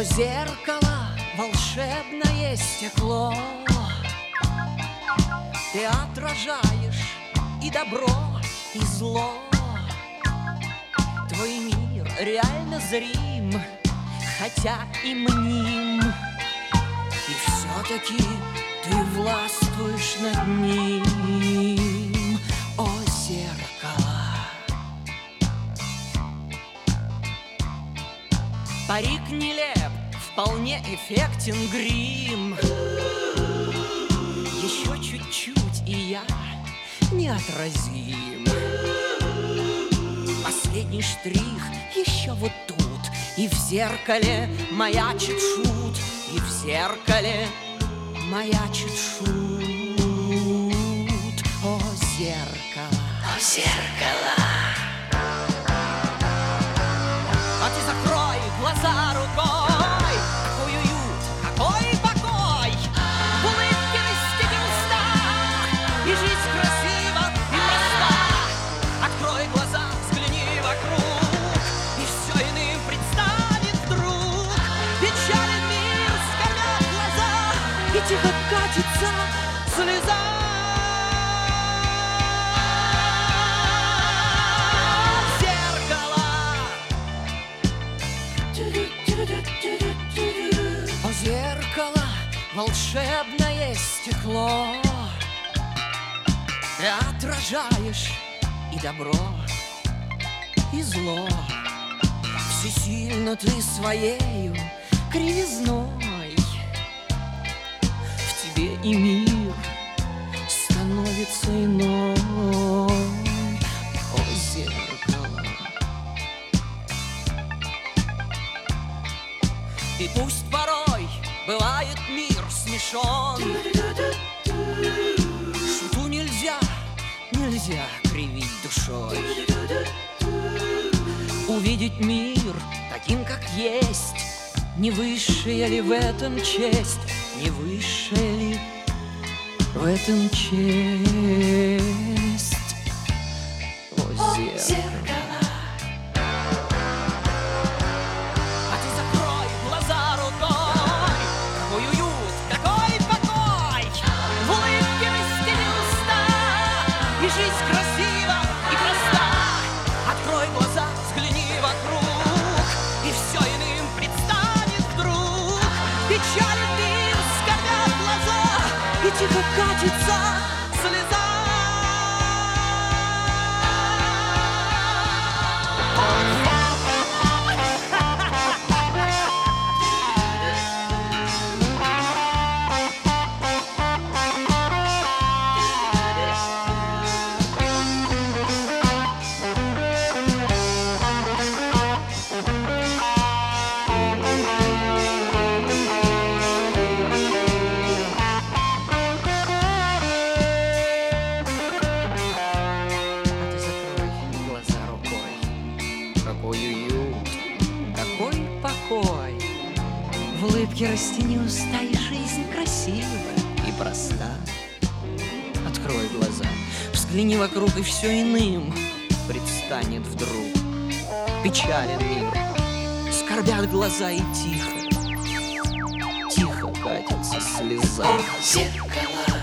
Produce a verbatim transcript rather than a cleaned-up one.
О, зеркало, волшебное стекло, ты отражаешь и добро, и зло. Твой мир реально зрим, хотя и мним, и все-таки ты властвуешь над ним. О, зеркало, парик нелеп, вполне эффектен грим. Еще чуть-чуть, и я неотразим. Последний штрих еще вот тут, и в зеркале маячит шут, и в зеркале маячит шут. О, зеркало, о, зеркало, а ты закрой глаза рукой. Какой уют, какой покой, улыбки растяни уста, и жизнь красива и проста. Открой глаза, взгляни вокруг, и все иным предстанет вдруг. Печален мир, скорбят глаза, и тихо катится слеза. О, зеркало, волшебное стекло, ты отражаешь и добро, и зло. Всесильно ты своею кривизной, в тебе и мир становится иной. О, зеркало, и пусть порой бывает мир смешон, шуту нельзя, нельзя кривить душой. Увидеть мир таким, как есть, не высшая ли в этом честь, не высшая ли в этом честь. О, зеркало, и жизнь красива и проста. Открой глаза, взгляни вокруг, и все иным предстанет вдруг. Печален мир, скорбят глаза, и тихо катится слеза. Какой уют, какой покой, в улыбке растяни уста, и жизнь красива и проста. Открой глаза, взгляни вокруг, и все иным предстанет вдруг. Печален мир, скорбят глаза, и тихо, тихо катится слеза. Зеркало,